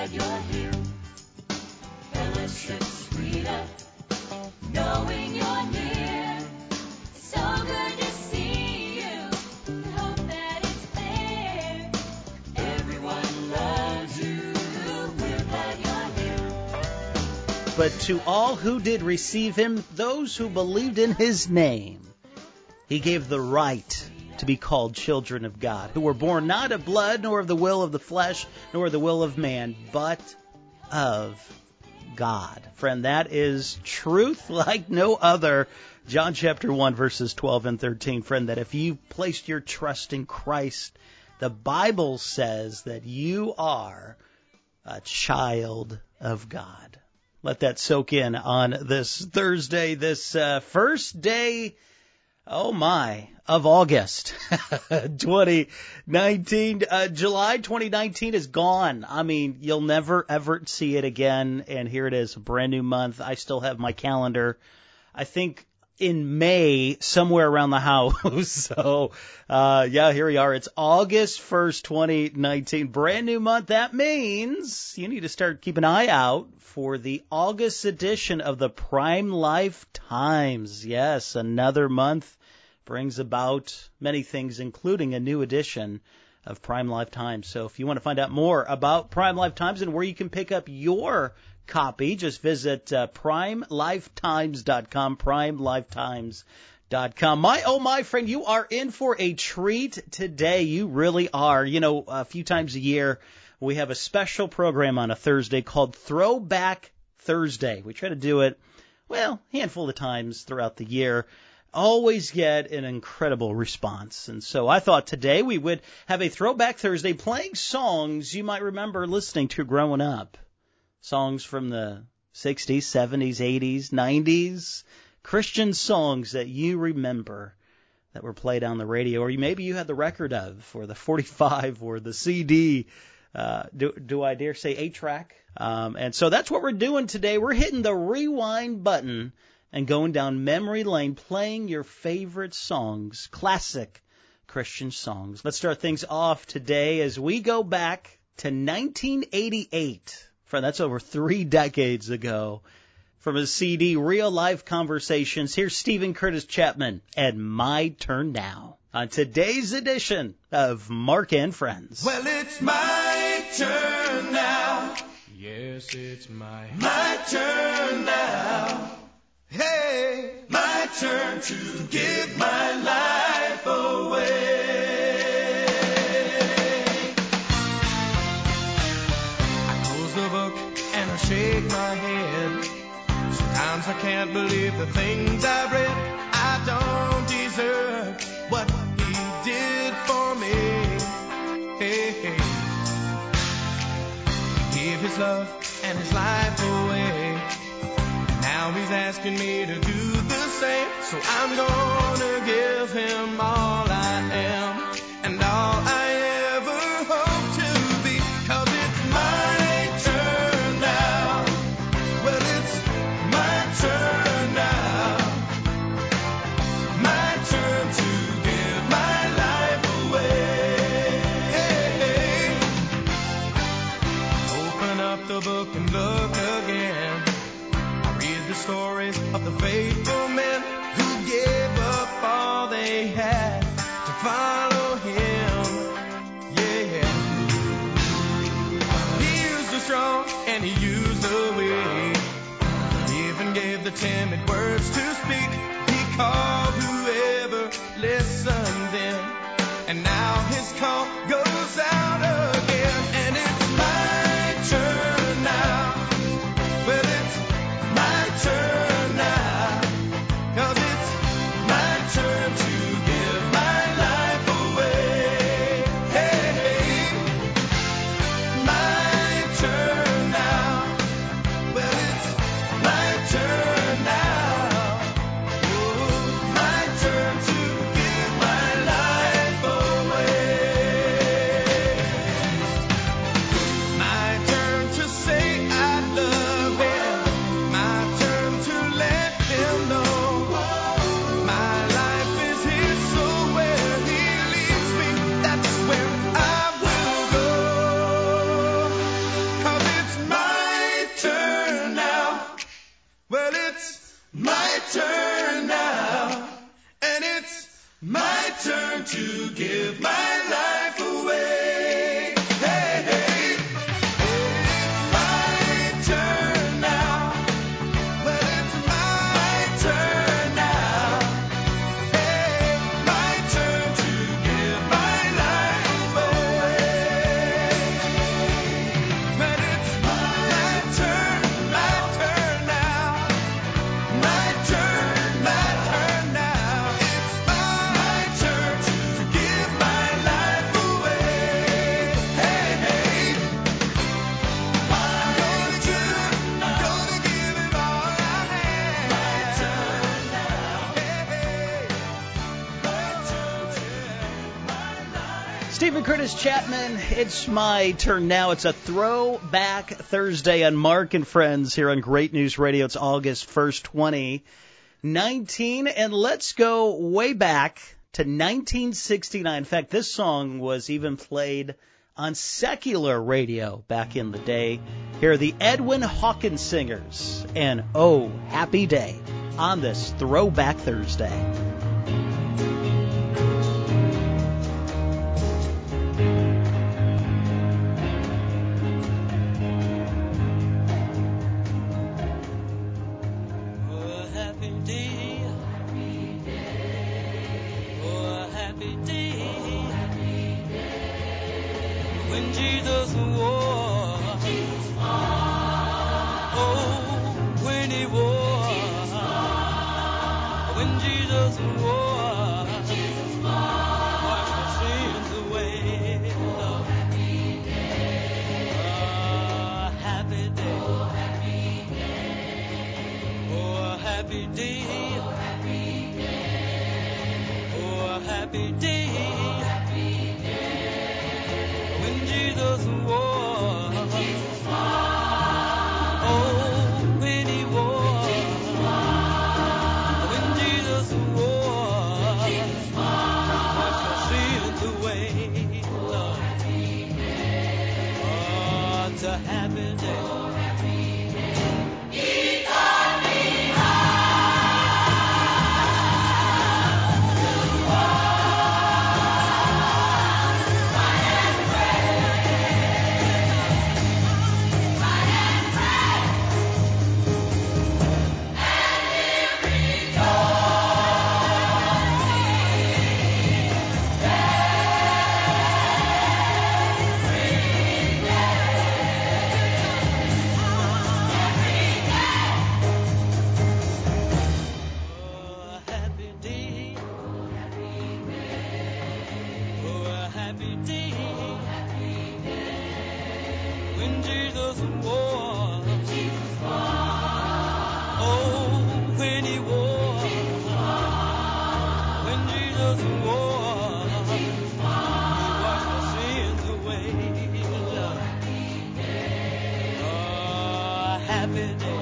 glad you're here. Fellowship sweeter, knowing you're near. It's so good to see you. I hope that it's clear. Everyone loves you. We're glad you're here. But to all who did receive him, those who believed in his name, he gave the right to be called children of God, who were born not of blood, nor of the will of the flesh, nor of the will of man, but of God. Friend, that is truth like no other. John chapter 1, verses 12 and 13. Friend, that if you placed your trust in Christ, the Bible says that you are a child of God. Let that soak in on this Thursday, this first day, of August 2019. July 2019 is gone. I mean, you'll never, ever see it again. And here it is, a brand new month. I still have my calendar. I think in May, somewhere around the house. So, here we are. It's August 1st, 2019. Brand new month. That means you need to start keeping an eye out for the August edition of the Prime Life Times. Yes, another month brings about many things, including a new edition of Prime Life Times. So if you want to find out more about Prime Life Times and where you can pick up your copy, just visit primelifetimes.com, primelifetimes.com. My friend, you are in for a treat today. You really are. You know, a few times a year, we have a special program on a Thursday called Throwback Thursday. We try to do it, a handful of times throughout the year. Always get an incredible response. And so I thought today we would have a Throwback Thursday playing songs you might remember listening to growing up. Songs from the 60s, 70s, 80s, 90s. Christian songs that you remember that were played on the radio, or maybe you had the record of, or the 45, or the CD. Do I dare say 8-track? And so that's what we're doing today. We're hitting the rewind button and going down memory lane, playing your favorite songs, classic Christian songs. Let's start things off today as we go back to 1988. Friend, that's over 3 decades ago. From his CD, Real Life Conversations, here's Stephen Curtis Chapman and My Turn Now on today's edition of Mark and Friends. Well, it's my turn now. Yes, it's my turn now. Hey, my turn to give my life away. I close the book and I shake my head. Sometimes I can't believe the things I've read. I don't deserve what he did for me. Hey, hey. He gave his love and his life away. Now he's asking me to do the same. So I'm gonna give him all I am and all I ever hope to be. 'Cause it's my turn now. Well, it's my turn now. My turn to give my life away. Hey, open up the book and look again. Read the stories of the faithful men who gave up all they had to follow him. Yeah. He used the strong and he used the weak. He even gave the timid words to speak. He called whoever listened in. And now his call goes out again. And it's my turn now. Well, it's my turn now, 'cause it's my turn to give my life away. Hey, hey, my turn now. Well, it's my turn now. Oh, my turn to give my life away. My turn to say I love him. My turn to let him know my life is his, so where he leads me, that's where I will go. 'Cause it's turn to give my life away. Hey, hey, it's my turn now. Well, it's my turn now. Hey, my turn to give my life away. Well, it's my turn now. My turn now. It's my turn to give my life away. Hey, hey, I'm gonna give it all I have. My turn now. Hey, hey, my life. Stephen Curtis Chapman, it's my turn now. It's a throwback Thursday on Mark and Friends here on Great News Radio. It's August 1st, 2019, and let's go way back to 1969. In fact, this song was even played on secular radio back in the day. Here are the Edwin Hawkins Singers and Oh, Happy Day on this Throwback Thursday. Oh, a happy day. Oh, a happy day. When Jesus wore. Oh, when he wore. When Jesus wore. Washed my sins away. Oh, happy day. Oh, happy day. Oh, a happy day. Oh, a happy day. When Jesus wore. Oh, when he wore. When Jesus wore. Washed my sins away. Lord. Oh, it's a happy day. Oh, a happy day. Oh, a happy day. When Jesus wore. Oh, when he wore. When Jesus wore. He washed my sins away. Lord. Oh, a happy day.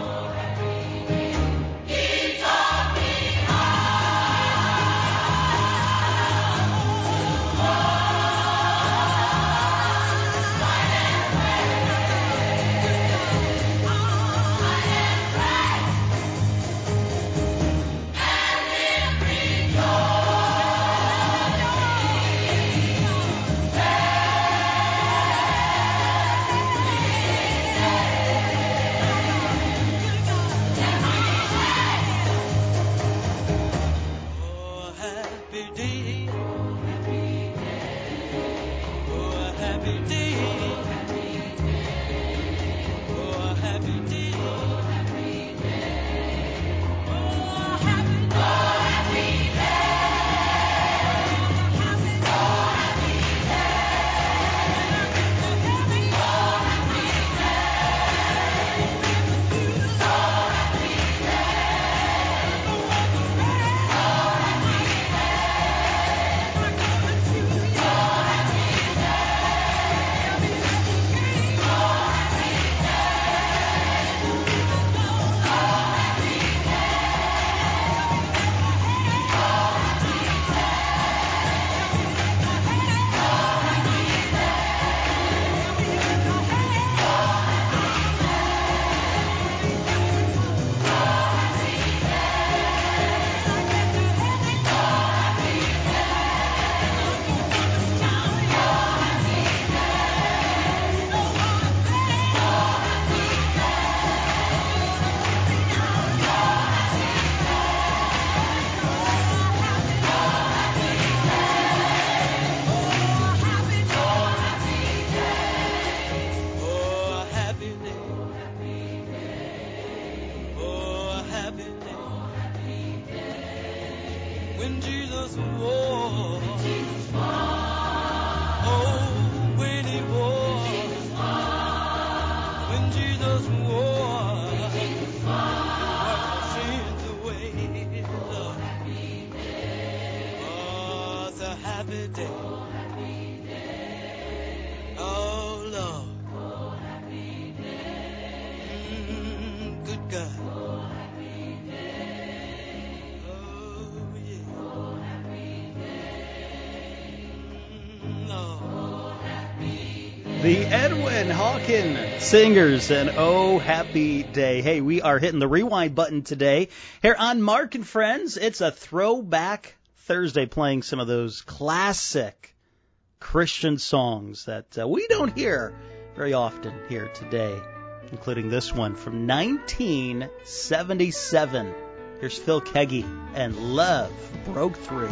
Oh, happy day. Oh, happy day. Oh, happy day. when Jesus wore. Oh, when he wore. When Jesus wore. Washed my sins away. Lord. Oh, it's a happy day. Oh, Lord. Good God. Oh, yeah. Lord. The Edwin Hawken Singers and Oh Happy Day. Hey, we are hitting the rewind button today here on Mark and Friends. It's a throwback Thursday, playing some of those classic Christian songs that we don't hear very often here today, including this one from 1977. Here's Phil Keaggy and Love Broke Through.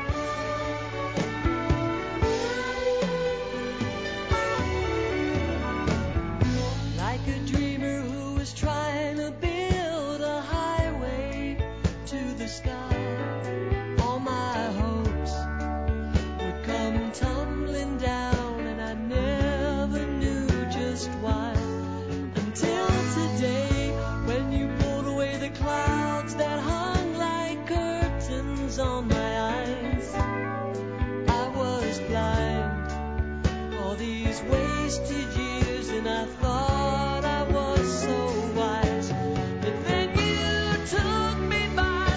Like a dreamer who was trying to build a highway to the sky, all my hopes would come tumbling down, and I never knew just why. Until today, when you pulled away the clouds that hung like curtains on my eyes, I was blind. All these wasted years, and I thought I was so wise. But then you took me by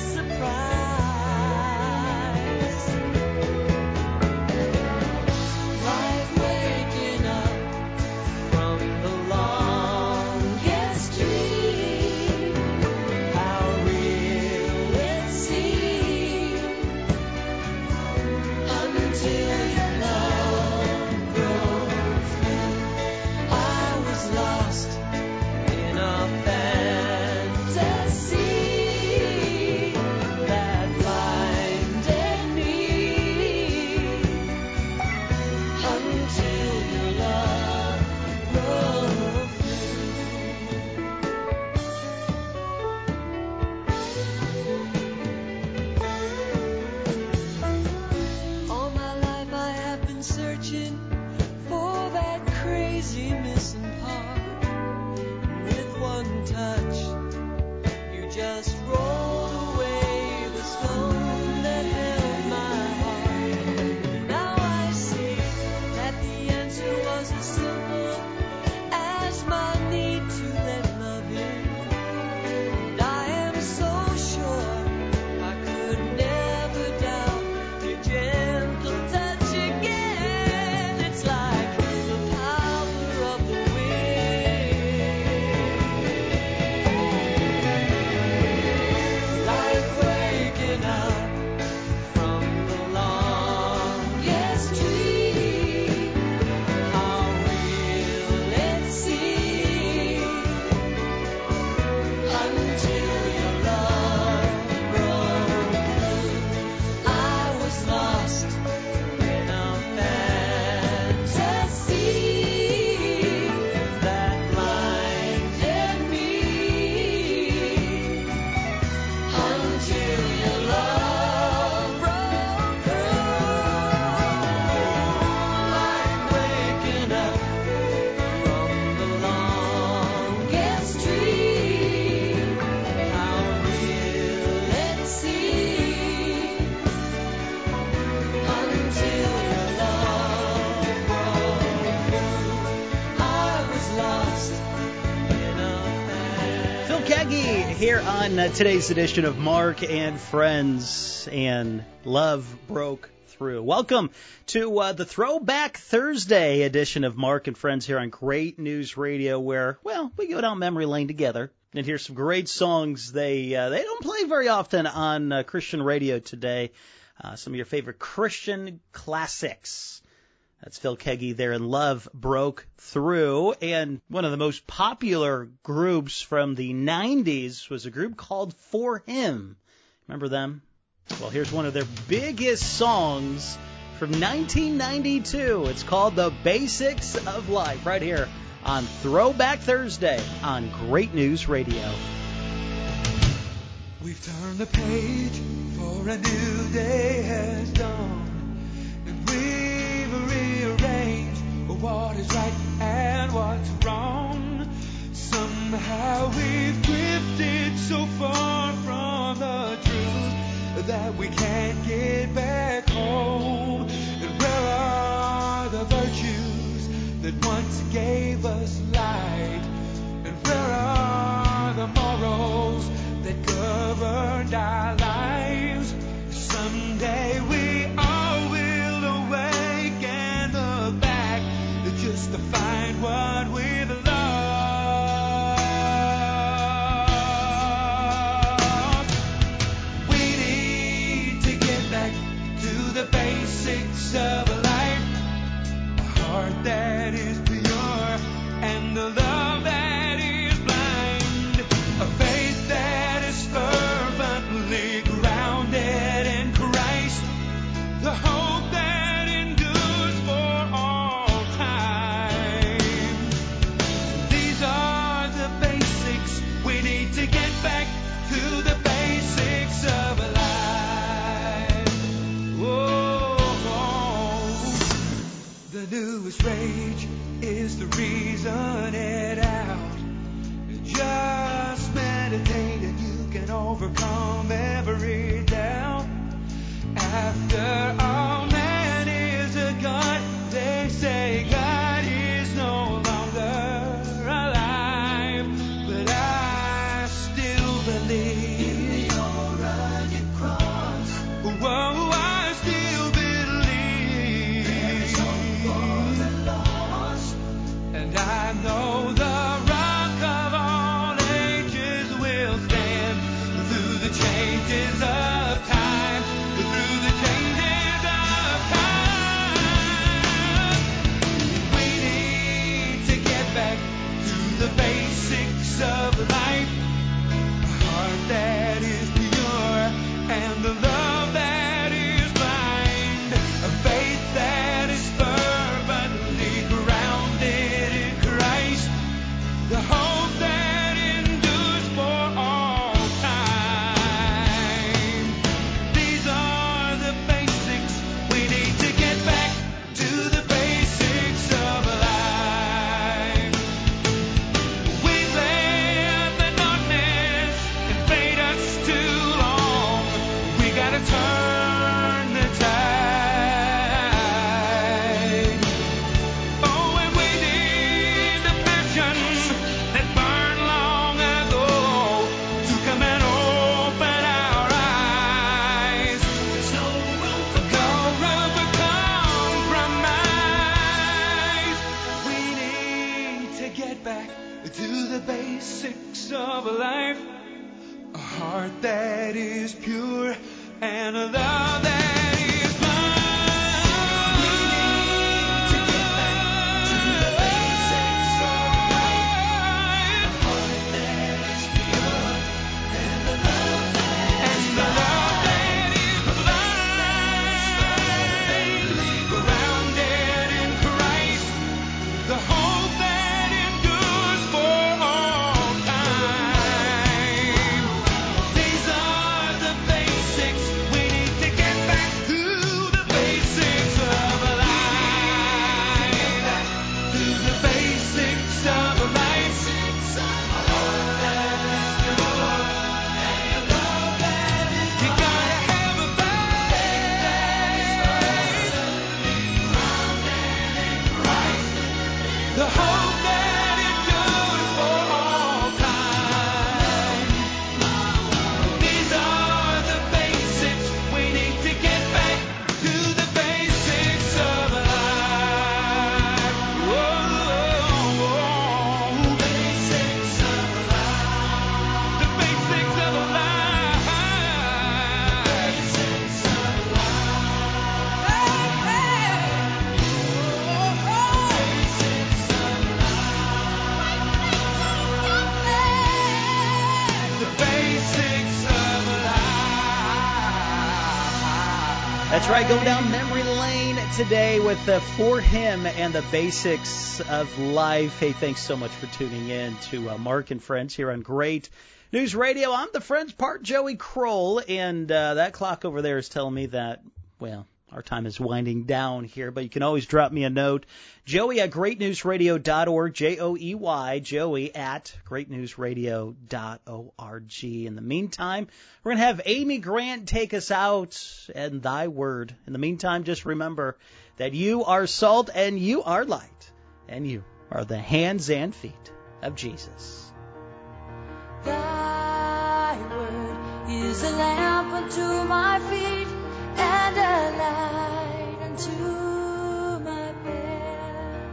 surprise. Like waking up from the longest dream. How real it seemed until your love broke through. I was lost in a fantasy that blinded me until your love broke through. All my life I have been searching for that crazy missing part. With one touch, you just rolled away the stone that held my heart. Now I see that the answer was as simple as my need to let love in. And I am so sure I could never doubt your gentle touch again. It's like the power of the wind, like waking up from the longest dream. How real it seemed until your love broke through. I was lost in a fantasy that blinded me until your love broke through. Like waking up from the longest dream. How real it seemed until your love broke through. I was lost in a Phil Keaggy here on today's edition of Mark and Friends, and Love Broke Through. Welcome to the Throwback Thursday edition of Mark and Friends here on Great News Radio, where, well, we go down memory lane together and hear some great songs. They don't play very often on Christian radio today. Some of your favorite Christian classics. That's Phil Keaggy there, and Love Broke Through. And one of the most popular groups from the 90s was a group called For Him. Remember them? Well, here's one of their biggest songs from 1992. It's called The Basics of Life, right here on Throwback Thursday on Great News Radio. We've turned the page, for a new day has dawned, and we've rearranged what is right and what's wrong. Somehow we've drifted so far from the truth that we can't get back home. And where are the virtues that once gave us light? And where are the morals that governed our lives? Someday we all will awake and look back just to find what we've lost. We need to get back to the basics of life, a heart that is pure and a love that is blind, a faith that is fervently grounded in Christ, the hope that endures for all time. These are the basics. We need to get back to the basics of life. Oh, the newest rage is the reason it out. Just meditate and you can overcome every doubt. After all, man is a god. They say God is no longer alive, but I still believe in the old rugged cross. Whoa, I still believe there is hope for the lost, and I know the rock of all ages will stand through the changes of time, through the changes of time. We need to get back to the basics of life, a heart that is pure and a love that is blind, a faith that is fervently grounded in Christ, the hope that endures for all time. These are the basics. We need to get back to the basics of life. We've let the darkness invade us too long. We gotta turn the tide. Oh, and we need the passions that burned long ago to come and open our eyes. There's no room for compromise. We need to get back to the basics of life, a heart that is pure and a love that is blind. We need to get back to the basics of life, a heart that is pure and a love that is blind, grounded in Christ, the hope that endures for all time. These are the basics. We need to get back to the basics of life, to the basics of life, a heart that is pure and a love that is blind. You gotta have a faith, grounded in Christ, the hope that endures for all time. These are the basics. We need to get back to the basics of life. Whoa, basics of life. The basics of life. Basics of the basics of life. That's right, go down memory lane today with For Him and the Basics of Life. Hey, thanks so much for tuning in to Mark and Friends here on Great News Radio. I'm the Friends part, Joey Kroll, and that clock over there is telling me that, well, our time is winding down here, but you can always drop me a note. Joey at greatnewsradio.org, Joey, Joey at greatnewsradio.org. In the meantime, we're going to have Amy Grant take us out and Thy Word. In the meantime, just remember that you are salt and you are light, and you are the hands and feet of Jesus. Thy word is a lamp unto my feet and a light unto my path.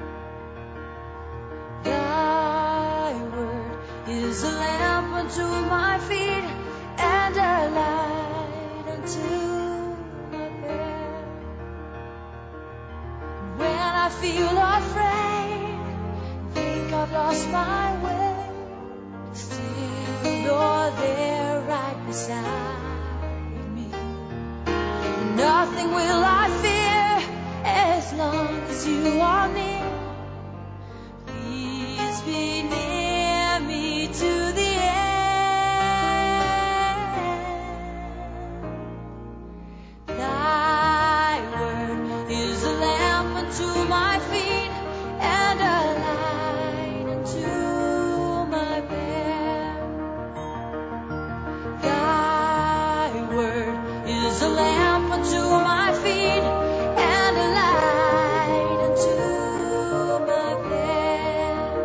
Thy word is a lamp unto my feet and a light unto my path. When I feel afraid, think I've lost my way, still you're there right beside me. Nothing will I fear as long as you are near. Please be near me to the end. Thy word is a lamp unto my feet and a light unto my path. Thy word is a lamp unto my feet and a light unto my path.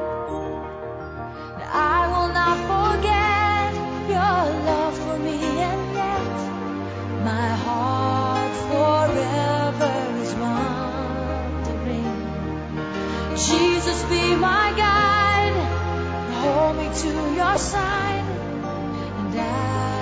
I will not forget your love for me, and yet my heart forever is wandering. Jesus, be my guide, hold me to your side, and I